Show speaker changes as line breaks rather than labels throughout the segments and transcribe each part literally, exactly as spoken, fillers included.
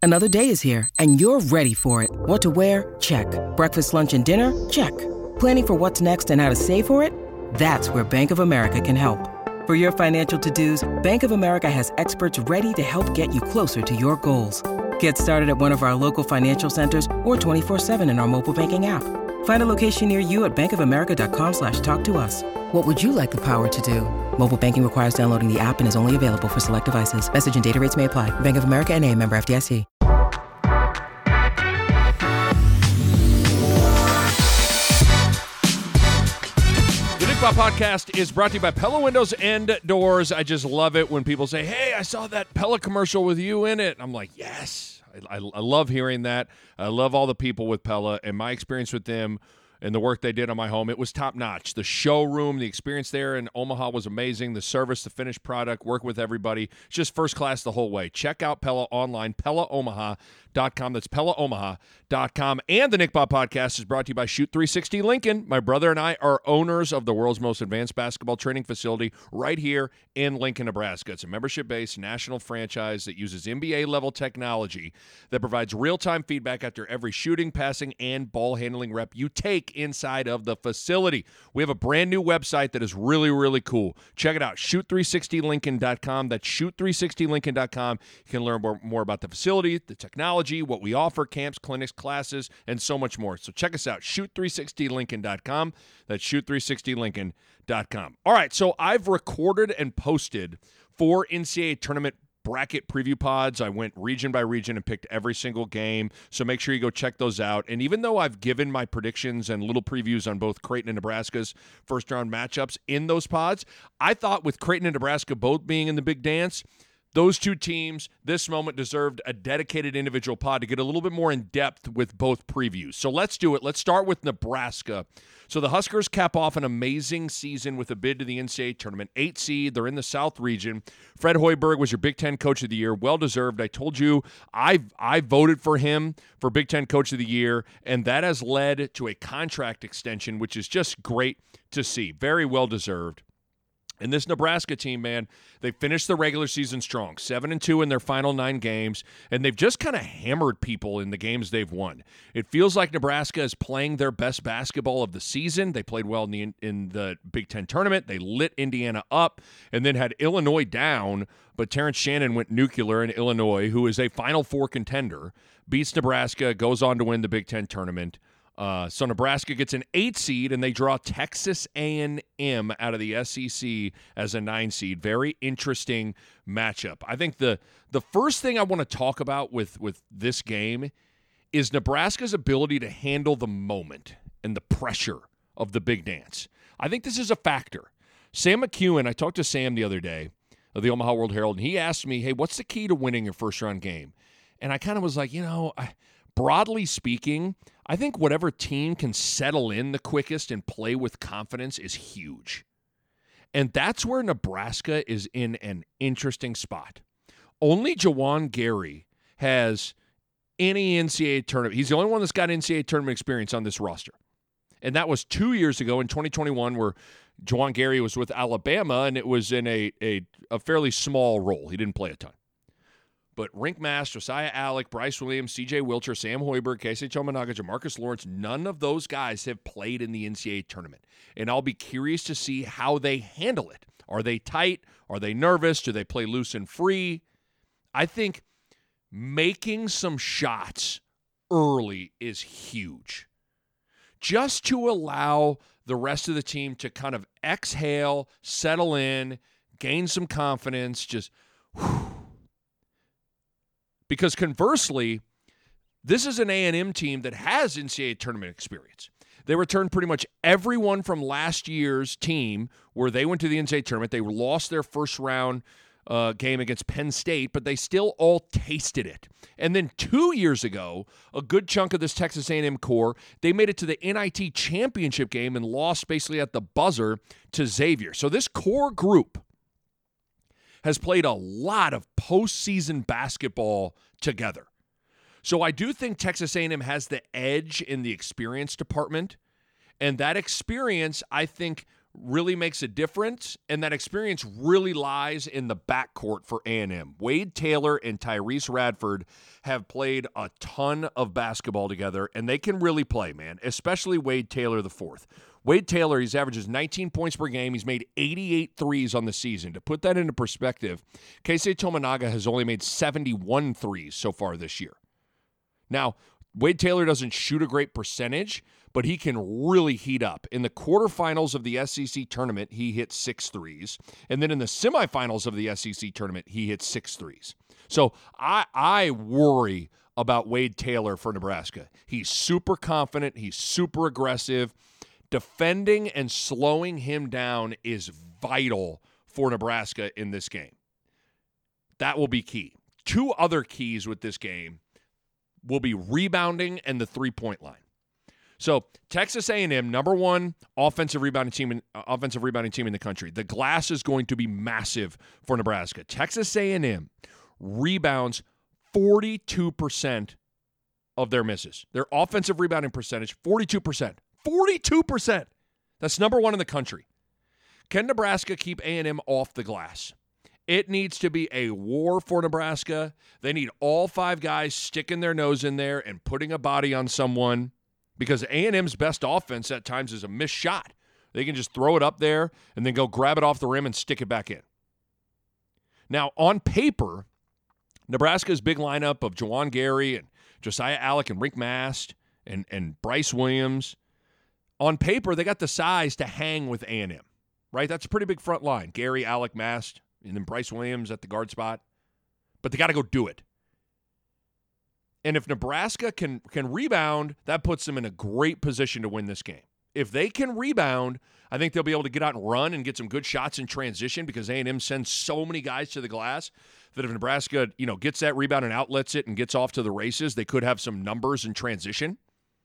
Another day is here, and you're ready for it. What to wear? Check. Breakfast, lunch, and dinner? Check. Planning for what's next and how to save for it? That's where Bank of America can help. For your financial to-dos, Bank of America has experts ready to help get you closer to your goals. Get started at one of our local financial centers or twenty-four seven in our mobile banking app. Find a location near you at bankofamerica.com slash talk to us. What would you like the power to do? Mobile banking requires downloading the app and is only available for select devices. Message and data rates may apply. Bank of America N A, member F D I C.
The Nick Bob Podcast is brought to you by Pella Windows and Doors. I just love it when people say, hey, I saw that Pella commercial with you in it. I'm like, yes. I, I, I love hearing that. I love all the people with Pella, and my experience with them and the work they did on my home, it was top-notch. The showroom, the experience there in Omaha was amazing. The service, the finished product, work with everybody. It's just first class the whole way. Check out Pella online, Pella Omaha dot com. That's Pella Omaha dot com. And the Nick Bob Podcast is brought to you by Shoot three sixty Lincoln. My brother and I are owners of the world's most advanced basketball training facility right here in Lincoln, Nebraska. It's a membership-based national franchise that uses N B A-level technology that provides real-time feedback after every shooting, passing, and ball handling rep you take inside of the facility. We have a brand new website that is really, really cool. Check it out, shoot three sixty lincoln dot com. That's shoot three sixty lincoln dot com. You can learn more, more about the facility, the technology, what we offer, camps, clinics, classes, and so much more. So check us out, shoot three sixty lincoln dot com. That's shoot three sixty lincoln dot com. All right, so I've recorded and posted four N C double A tournament bracket preview pods. I went region by region and picked every single game, so make sure you go check those out. And even though I've given my predictions and little previews on both Creighton and Nebraska's first-round matchups in those pods, I thought with Creighton and Nebraska both being in the big dance, those two teams, this moment, deserved a dedicated individual pod to get a little bit more in depth with both previews. So let's do it. Let's start with Nebraska. So the Huskers cap off an amazing season with a bid to the N C double A tournament. Eight seed. They're in the South region. Fred Hoiberg was your Big Ten Coach of the Year. Well-deserved. I told you I I voted for him for Big Ten Coach of the Year, and that has led to a contract extension, which is just great to see. Very well-deserved. And this Nebraska team, man, they finished the regular season strong, seven and two in their final nine games, and they've just kind of hammered people in the games they've won. It feels like Nebraska is playing their best basketball of the season. They played well in the in the Big Ten tournament. They lit Indiana up and then had Illinois down, but Terrence Shannon went nuclear in Illinois, who is a Final Four contender, beats Nebraska, goes on to win the Big Ten tournament. Uh, so Nebraska gets an eight seed, and they draw Texas A and M out of the S E C as a nine seed. Very interesting matchup. I think the the first thing I want to talk about with, with this game is Nebraska's ability to handle the moment and the pressure of the big dance. I think this is a factor. Sam McEwen, I talked to Sam the other day of the Omaha World Herald, and he asked me, hey, what's the key to winning your first-round game? And I kind of was like, you know, I, broadly speaking, I think whatever team can settle in the quickest and play with confidence is huge. And that's where Nebraska is in an interesting spot. Only Juwan Gary has any N C double A tournament. He's the only one that's got N C double A tournament experience on this roster. And that was two years ago in twenty twenty-one where Juwan Gary was with Alabama, and it was in a, a, a fairly small role. He didn't play a ton. But Rink Mass, Josiah Alec, Bryce Williams, C J Wilcher, Sam Hoiberg, Casey Tominaga, Jamarcus Lawrence, none of those guys have played in the N C double A tournament. And I'll be curious to see how they handle it. Are they tight? Are they nervous? Do they play loose and free? I think making some shots early is huge. Just to allow the rest of the team to kind of exhale, settle in, gain some confidence, just whew. Because conversely, this is an A and M team that has N C double A tournament experience. They returned pretty much everyone from last year's team where they went to the N C double A tournament. They lost their first round uh, game against Penn State, but they still all tasted it. And then two years ago, a good chunk of this Texas A and M core, they made it to the N I T championship game and lost basically at the buzzer to Xavier. So this core group has played a lot of postseason basketball together. So I do think Texas A and M has the edge in the experience department, and that experience, I think, really makes a difference, and that experience really lies in the backcourt for A and M. Wade Taylor and Tyrese Radford have played a ton of basketball together, and they can really play, man, especially Wade Taylor the fourth. Wade Taylor, he's averages nineteen points per game. He's made eighty-eight threes on the season. To put that into perspective, Keisei Tominaga has only made seventy-one threes so far this year. Now, Wade Taylor doesn't shoot a great percentage, but he can really heat up. In the quarterfinals of the S E C tournament, he hit six threes. And then in the semifinals of the S E C tournament, he hit six threes. So I, I worry about Wade Taylor for Nebraska. He's super confident. He's super aggressive. Defending and slowing him down is vital for Nebraska in this game. That will be key. Two other keys with this game will be rebounding and the three-point line. So Texas A and M, number one offensive rebounding team, in, uh, offensive rebounding team in the country. The glass is going to be massive for Nebraska. Texas A and M rebounds forty-two percent of their misses. Their offensive rebounding percentage, forty-two percent. forty-two percent. That's number one in the country. Can Nebraska keep A and M off the glass? It needs to be a war for Nebraska. They need all five guys sticking their nose in there and putting a body on someone, because A and M's best offense at times is a missed shot. They can just throw it up there and then go grab it off the rim and stick it back in. Now, on paper, Nebraska's big lineup of Juwan Gary and Josiah Allick and Rick Mast and, and Bryce Williams, on paper, they got the size to hang with A and M, right? That's a pretty big front line. Gary, Allick, Mast, and then Bryce Williams at the guard spot. But they got to go do it. And if Nebraska can can rebound, that puts them in a great position to win this game. If they can rebound, I think they'll be able to get out and run and get some good shots in transition, because A and M sends so many guys to the glass that if Nebraska, you know, gets that rebound and outlets it and gets off to the races, they could have some numbers in transition.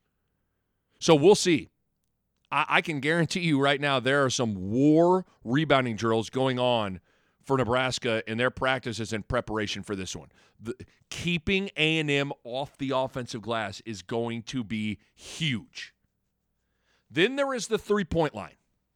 So we'll see. I, I can guarantee you right now there are some war rebounding drills going on for Nebraska in their practices in preparation for this one. The, keeping A and M off the offensive glass is going to be huge. Then there is the three-point line.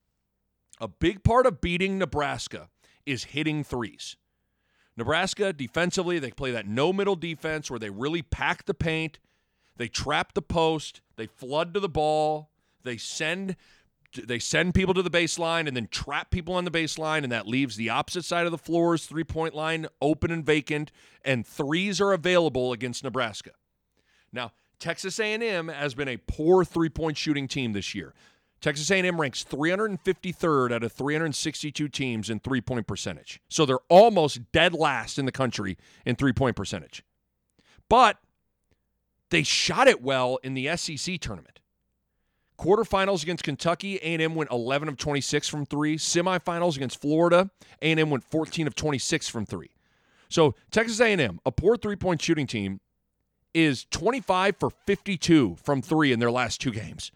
A big part of beating Nebraska is hitting threes. Nebraska, defensively, they play that no-middle defense where they really pack the paint, they trap the post, they flood to the ball, they send They send people to the baseline and then trap people on the baseline, and that leaves the opposite side of the floor's three-point line open and vacant, and threes are available against Nebraska. Now, Texas A and M has been a poor three-point shooting team this year. Texas A and M ranks three hundred fifty-third out of three hundred sixty-two teams in three-point percentage. So they're almost dead last in the country in three-point percentage. But they shot it well in the S E C tournament. Quarterfinals against Kentucky, A and M went eleven of twenty-six from three. Semifinals against Florida, A and M went fourteen of twenty-six from three. So Texas A and M, a poor three-point shooting team, is twenty-five for fifty-two from three in their last two games.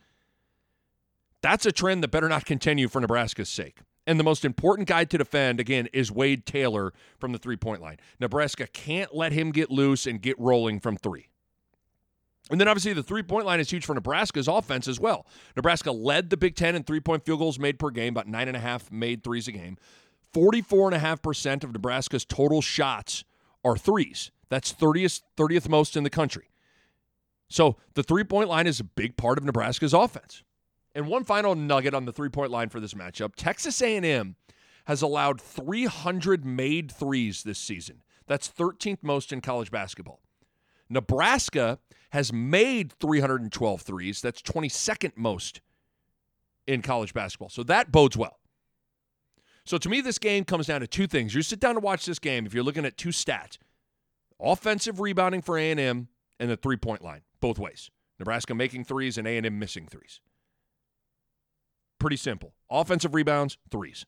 That's a trend that better not continue for Nebraska's sake. And the most important guy to defend, again, is Wade Taylor from the three-point line. Nebraska can't let him get loose and get rolling from three. And then obviously the three-point line is huge for Nebraska's offense as well. Nebraska led the Big Ten in three-point field goals made per game, about nine and a half made threes a game. forty-four point five percent of Nebraska's total shots are threes. That's thirtieth, thirtieth most in the country. So the three-point line is a big part of Nebraska's offense. And one final nugget on the three-point line for this matchup. Texas A and M has allowed three hundred made threes this season. That's thirteenth most in college basketball. Nebraska has made three hundred twelve threes. That's twenty-second most in college basketball. So that bodes well. So to me, this game comes down to two things. You sit down to watch this game if you're looking at two stats. Offensive rebounding for A and M and the three-point line, both ways. Nebraska making threes and A and M missing threes. Pretty simple. Offensive rebounds, threes.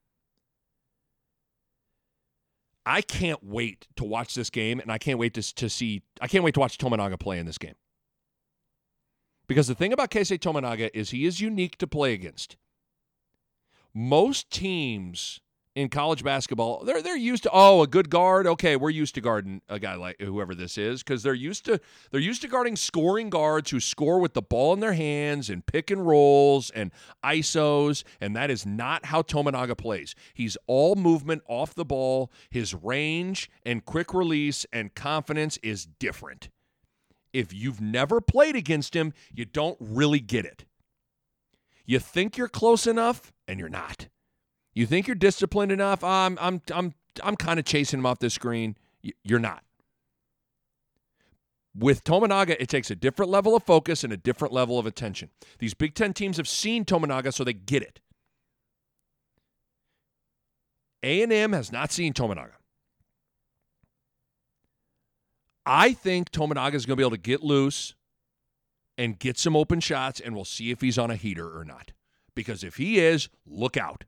I can't wait to watch this game, and I can't wait to, to see, I can't wait to watch Tominaga play in this game. Because the thing about Keisei Tominaga is he is unique to play against. Most teams in college basketball, they're they're used to, oh, a good guard. Okay, we're used to guarding a guy like whoever this is because they're used to they're used to guarding scoring guards who score with the ball in their hands and pick and rolls and I S Os, and that is not how Tominaga plays. He's all movement off the ball. His range and quick release and confidence is different. If you've never played against him, you don't really get it. You think you're close enough, and you're not. You think you're disciplined enough? Oh, I'm I'm I'm I'm kind of chasing him off the screen. You're not. With Tominaga, it takes a different level of focus and a different level of attention. These Big Ten teams have seen Tominaga, so they get it. A and M has not seen Tominaga. I think Tominaga is going to be able to get loose and get some open shots, and we'll see if he's on a heater or not. Because if he is, look out.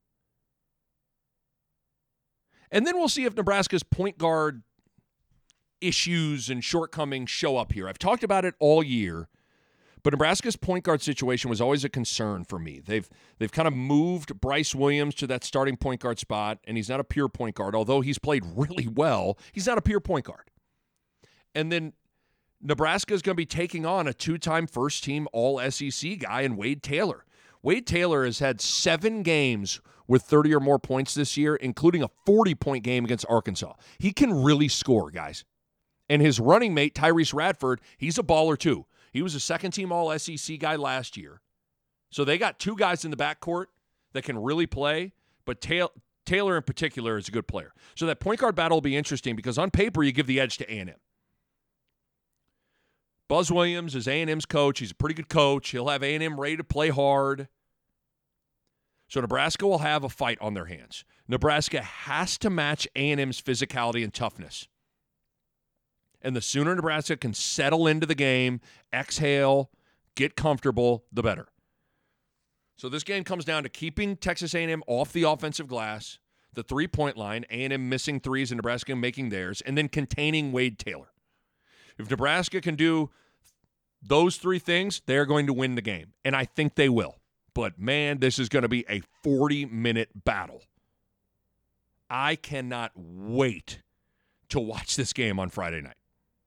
And then we'll see if Nebraska's point guard issues and shortcomings show up here. I've talked about it all year, but Nebraska's point guard situation was always a concern for me. They've they've kind of moved Bryce Williams to that starting point guard spot, and he's not a pure point guard. Although he's played really well, he's not a pure point guard. And then Nebraska is going to be taking on a two-time first-team All-S E C guy in Wade Taylor. Wade Taylor has had seven games with thirty or more points this year, including a forty-point game against Arkansas. He can really score, guys. And his running mate, Tyrese Radford, he's a baller too. He was a second-team All-S E C guy last year. So they got two guys in the backcourt that can really play, but Taylor in particular is a good player. So that point guard battle will be interesting because on paper you give the edge to A and M. Buzz Williams is A and M's coach. He's a pretty good coach. He'll have A and M ready to play hard. So Nebraska will have a fight on their hands. Nebraska has to match A and M's physicality and toughness. And the sooner Nebraska can settle into the game, exhale, get comfortable, the better. So this game comes down to keeping Texas A and M off the offensive glass, the three-point line, A and M missing threes and Nebraska making theirs, and then containing Wade Taylor. If Nebraska can do those three things, they're going to win the game. And I think they will. But, man, this is going to be a forty-minute battle. I cannot wait to watch this game on Friday night.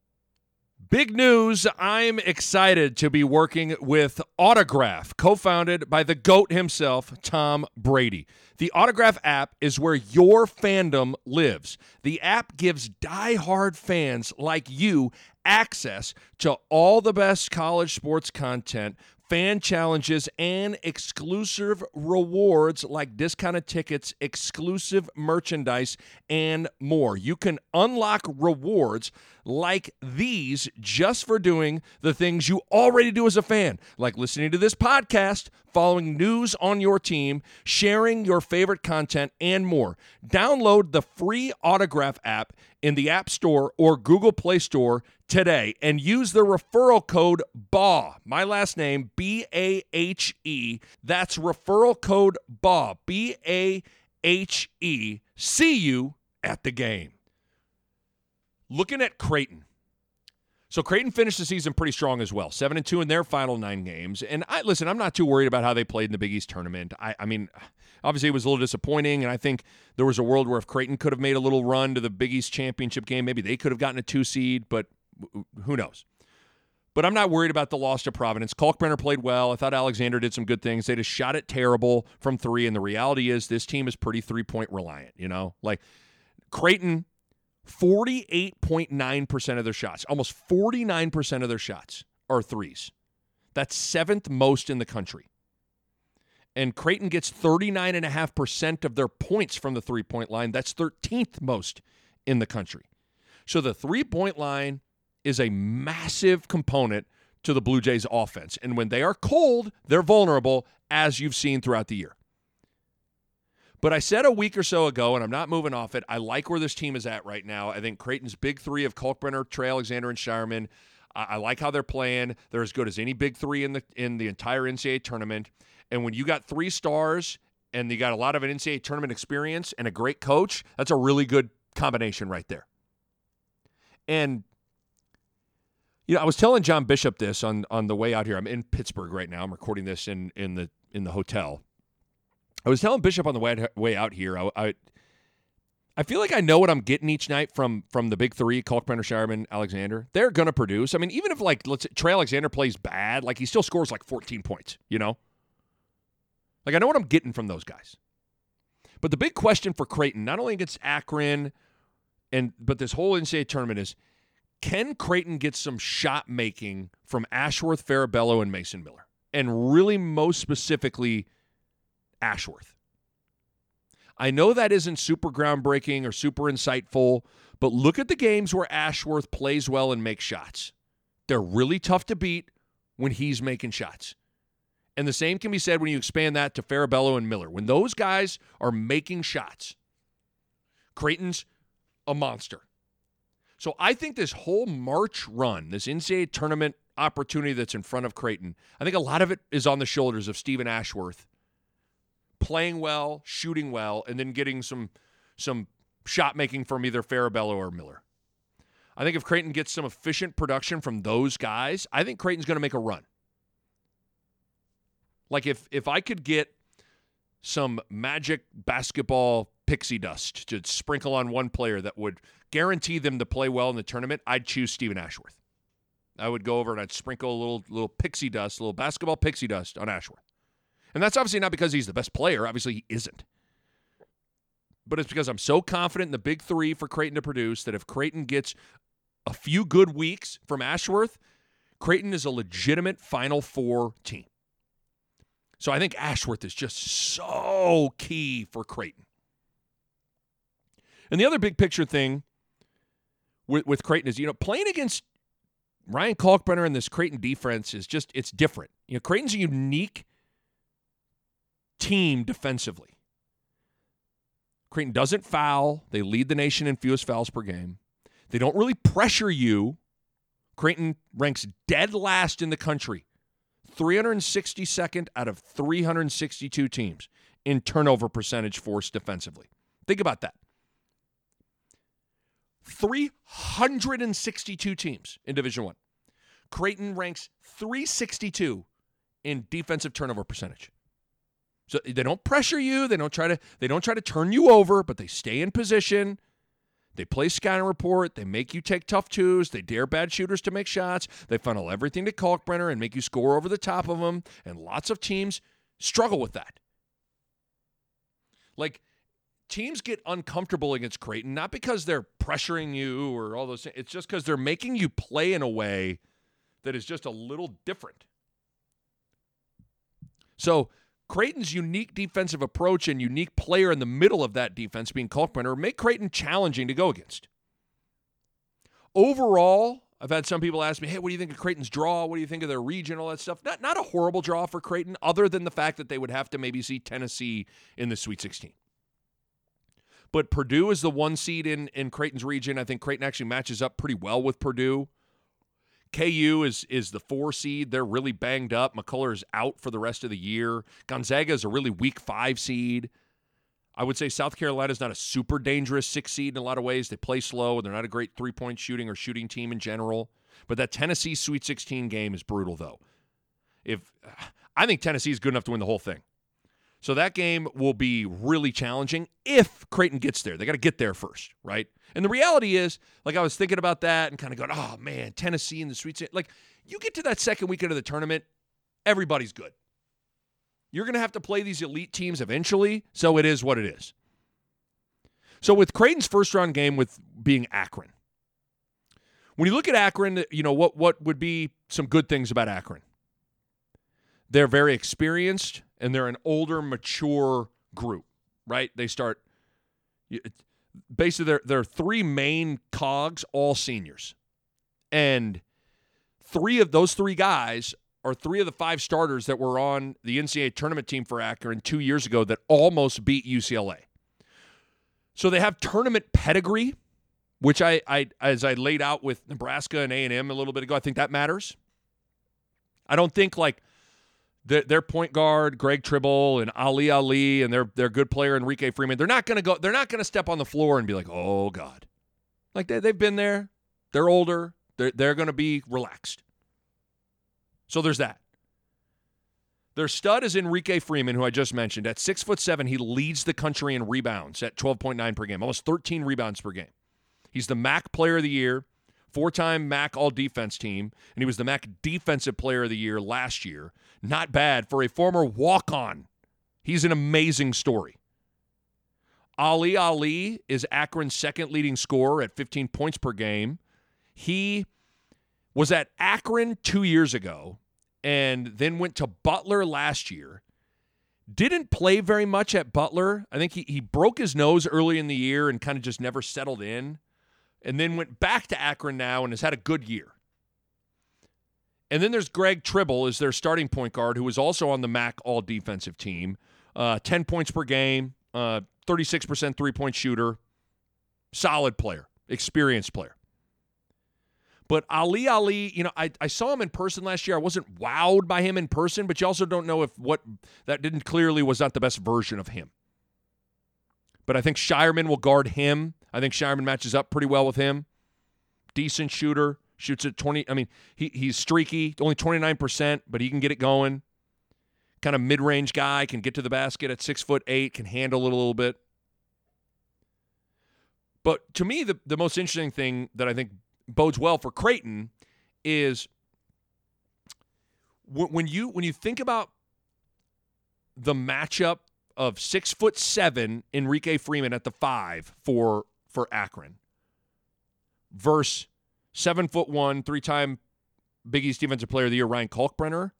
Big news, I'm excited to be working with Autograph, co-founded by the GOAT himself, Tom Brady. The Autograph app is where your fandom lives. The app gives diehard fans like you access to all the best college sports content, fan challenges, and exclusive rewards like discounted tickets, exclusive merchandise, and more. You can unlock rewards like these just for doing the things you already do as a fan, like listening to this podcast, following news on your team, sharing your favorite content, and more. Download the free Autograph app in the App Store or Google Play Store today and use the referral code B A H, my last name, B A H E. That's referral code B A H, B A H E. See you at the game. Looking at Creighton. So Creighton finished the season pretty strong as well, seven and two in their final nine games. And I listen, I'm not too worried about how they played in the Big East tournament. I, I mean, obviously it was a little disappointing, and I think there was a world where if Creighton could have made a little run to the Big East championship game, maybe they could have gotten a two seed, but who knows? But I'm not worried about the loss to Providence. Kalkbrenner played well. I thought Alexander did some good things. They just shot it terrible from three, and the reality is this team is pretty three-point reliant, you know? Like, Creighton, forty-eight point nine percent of their shots, almost forty-nine percent of their shots are threes. That's seventh most in the country. And Creighton gets thirty-nine point five percent of their points from the three-point line. That's thirteenth most in the country. So the three-point line is a massive component to the Blue Jays offense. And when they are cold, they're vulnerable, as you've seen throughout the year. But I said a week or so ago, and I'm not moving off it, I like where this team is at right now. I think Creighton's big three of Kalkbrenner, Trey Alexander, and Shireman, I, I like how they're playing. They're as good as any big three in the in the entire N C double A tournament. And when you got three stars and you got a lot of an N C double A tournament experience and a great coach, that's a really good combination right there. And you know, I was telling John Bishop this on, on the way out here. I'm in Pittsburgh right now. I'm recording this in, in the in the hotel. I was telling Bishop on the way, way out here, I, I I feel like I know what I'm getting each night from from the big three, Kalkbrenner, Shireman, Alexander. They're going to produce. I mean, even if, like, let's say Trey Alexander plays bad, like, he still scores, like, fourteen points, you know? Like, I know what I'm getting from those guys. But the big question for Creighton, not only against Akron, and but this whole N C double A tournament is, can Creighton get some shot making from Ashworth, Farabello, and Mason Miller? And really, most specifically, Ashworth. I know that isn't super groundbreaking or super insightful, but look at the games where Ashworth plays well and makes shots. They're really tough to beat when he's making shots. And the same can be said when you expand that to Farabello and Miller. When those guys are making shots, Creighton's a monster. So I think this whole March run, this N C double A tournament opportunity that's in front of Creighton, I think a lot of it is on the shoulders of Stephen Ashworth, playing well, shooting well, and then getting some some shot making from either Farabello or Miller. I think if Creighton gets some efficient production from those guys, I think Creighton's going to make a run. Like if if I could get some magic basketball pixie dust to sprinkle on one player that would guarantee them to play well in the tournament, I'd choose Stephen Ashworth. I would go over and I'd sprinkle a little little pixie dust, a little basketball pixie dust on Ashworth. And that's obviously not because he's the best player. Obviously, he isn't. But it's because I'm so confident in the big three for Creighton to produce that if Creighton gets a few good weeks from Ashworth, Creighton is a legitimate Final Four team. So I think Ashworth is just so key for Creighton. And the other big picture thing with, with Creighton is, you know, playing against Ryan Kalkbrenner and this Creighton defense is just, it's different. You know, Creighton's a unique team defensively. Creighton doesn't foul. They lead the nation in fewest fouls per game. They don't really pressure you. Creighton ranks dead last in the country, three hundred sixty-second out of three hundred sixty-two teams in turnover percentage forced defensively. Think about that. three hundred sixty-two teams in Division One. Creighton ranks three sixty-two in defensive turnover percentage. So they don't pressure you. They don't try to. They don't try to turn you over, but they stay in position. They play scout report. They make you take tough twos. They dare bad shooters to make shots. They funnel everything to Kalkbrenner and make you score over the top of them. And lots of teams struggle with that. Like, teams get uncomfortable against Creighton, not because they're pressuring you or all those things. It's just because they're making you play in a way that is just a little different. So Creighton's unique defensive approach and unique player in the middle of that defense, being Kalkbrenner, make Creighton challenging to go against. Overall, I've had some people ask me, hey, what do you think of Creighton's draw? What do you think of their region, all that stuff? Not, not a horrible draw for Creighton, other than the fact that they would have to maybe see Tennessee in the Sweet sixteen. But Purdue is the one seed in, in Creighton's region. I think Creighton actually matches up pretty well with Purdue. K U is is the four seed. They're really banged up. McCullough is out for the rest of the year. Gonzaga is a really weak five seed. I would say South Carolina is not a super dangerous six seed in a lot of ways. They play slow. They're not a great three-point shooting or shooting team in general. But that Tennessee Sweet sixteen game is brutal, though. If I think Tennessee is good enough to win the whole thing. So that game will be really challenging if Creighton gets there. They got to get there first, right? And the reality is, like, I was thinking about that and kind of going, oh, man, Tennessee in the Sweet sixteen. Like, you get to that second weekend of the tournament, everybody's good. You're going to have to play these elite teams eventually, so it is what it is. So with Creighton's first-round game with being Akron, when you look at Akron, you know, what, what would be some good things about Akron? They're very experienced, and they're an older, mature group, right? They start – basically, they're, they're three main cogs, all seniors. And three of those three guys are three of the five starters that were on the N C double A tournament team for Akron two years ago that almost beat U C L A. So they have tournament pedigree, which I, I as I laid out with Nebraska and A and M a little bit ago, I think that matters. I don't think, like, Their, their point guard, Greg Tribble, and Ali Ali, and their their good player, Enrique Freeman, they're not going to go. They're not going to step on the floor and be like, "Oh God," like they they've been there. They're older. They're they're going to be relaxed. So there's that. Their stud is Enrique Freeman, who I just mentioned. At six foot seven, he leads the country in rebounds at twelve point nine per game, almost thirteen rebounds per game. He's the M A C Player of the Year, four-time M A C All-Defense team, and he was the M A C Defensive Player of the Year last year. Not bad for a former walk-on. He's an amazing story. Ali Ali is Akron's second leading scorer at fifteen points per game. He was at Akron two years ago and then went to Butler last year. Didn't play very much at Butler. I think he, he broke his nose early in the year and kind of just never settled in. And then went back to Akron now and has had a good year. And then there's Greg Tribble is their starting point guard, who is also on the M A C All-Defensive team. Uh, ten points per game, uh, thirty-six percent three-point shooter. Solid player, experienced player. But Ali Ali, you know, I, I saw him in person last year. I wasn't wowed by him in person, but you also don't know if what that didn't clearly was not the best version of him. But I think Shireman will guard him. I think Shireman matches up pretty well with him. Decent shooter, shoots at twenty. I mean, he he's streaky, only twenty-nine percent, but he can get it going. Kind of mid-range guy, can get to the basket at six foot eight, can handle it a little bit. But to me, the, the most interesting thing that I think bodes well for Creighton is when you when you think about the matchup of six foot seven Enrique Freeman at the five for for Akron versus seven foot one three-time Big East Defensive Player of the Year Ryan Kalkbrenner.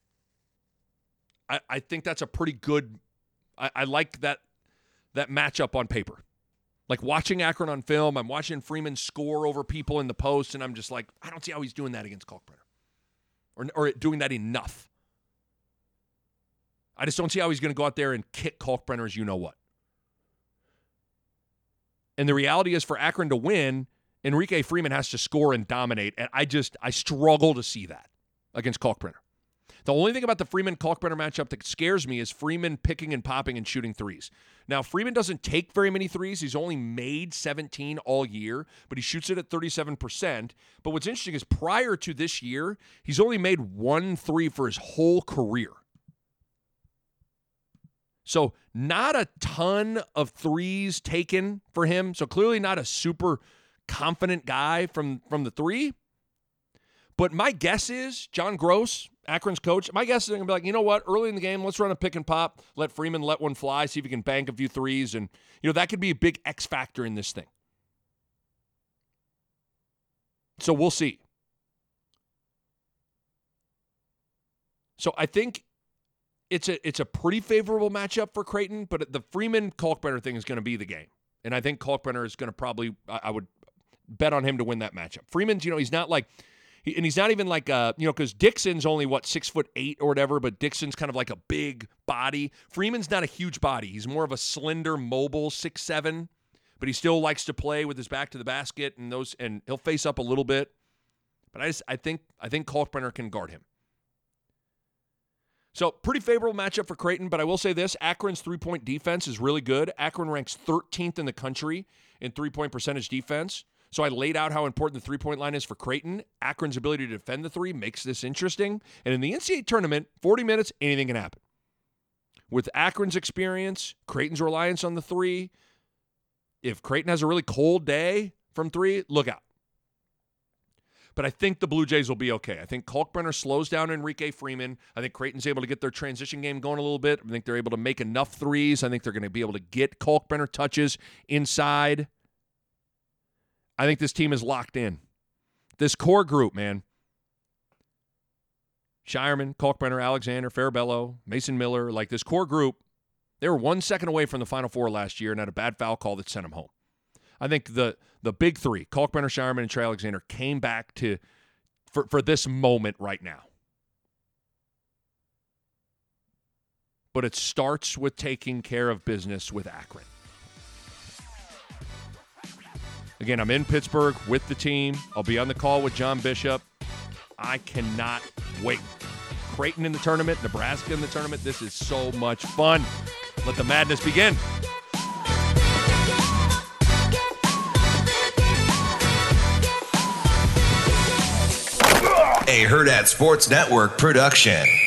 I, I think that's a pretty good. I, I like that that matchup on paper. Like watching Akron on film, I'm watching Freeman score over people in the post, and I'm just like, I don't see how he's doing that against Kalkbrenner, or or doing that enough. I just don't see how he's going to go out there and kick Kalkbrenner's you-know-what. And the reality is for Akron to win, Enrique Freeman has to score and dominate, and I just, I struggle to see that against Kalkbrenner. The only thing about the Freeman-Kalkbrenner matchup that scares me is Freeman picking and popping and shooting threes. Now, Freeman doesn't take very many threes. He's only made seventeen all year, but he shoots it at thirty-seven percent. But what's interesting is prior to this year, he's only made one three for his whole career. So not a ton of threes taken for him. So clearly not a super confident guy from, from the three. But my guess is John Gross, Akron's coach, my guess is they're going to be like, you know what, early in the game, let's run a pick and pop, let Freeman let one fly, see if he can bank a few threes. And, you know, that could be a big X factor in this thing. So we'll see. So I think it's a it's a pretty favorable matchup for Creighton, but the Freeman-Kalkbrenner thing is going to be the game. And I think Kalkbrenner is going to probably, I would bet on him to win that matchup. Freeman's, you know, he's not like, he, and he's not even like, uh, you know, because Dixon's only, what, six foot eight or whatever, but Dixon's kind of like a big body. Freeman's not a huge body. He's more of a slender, mobile six seven, but he still likes to play with his back to the basket, and those, and he'll face up a little bit. But I just, I think, I think Kalkbrenner can guard him. So pretty favorable matchup for Creighton, but I will say this, Akron's three-point defense is really good. Akron ranks thirteenth in the country in three-point percentage defense. So I laid out how important the three-point line is for Creighton. Akron's ability to defend the three makes this interesting. And in the N C double A tournament, forty minutes, anything can happen. With Akron's experience, Creighton's reliance on the three, if Creighton has a really cold day from three, look out. But I think the Blue Jays will be okay. I think Kalkbrenner slows down Enrique Freeman. I think Creighton's able to get their transition game going a little bit. I think they're able to make enough threes. I think they're going to be able to get Kalkbrenner touches inside. I think this team is locked in. This core group, man. Shireman, Kalkbrenner, Alexander, Farabello, Mason Miller, like this core group, they were one second away from the Final Four last year and had a bad foul call that sent them home. I think the the big three, Kalkbrenner, Shireman, and Trey Alexander, came back to for, for this moment right now. But it starts with taking care of business with Akron. Again, I'm in Pittsburgh with the team. I'll be on the call with John Bishop. I cannot wait. Creighton in the tournament, Nebraska in the tournament. This is so much fun. Let the madness begin.
A Hurrdat Sports Network production.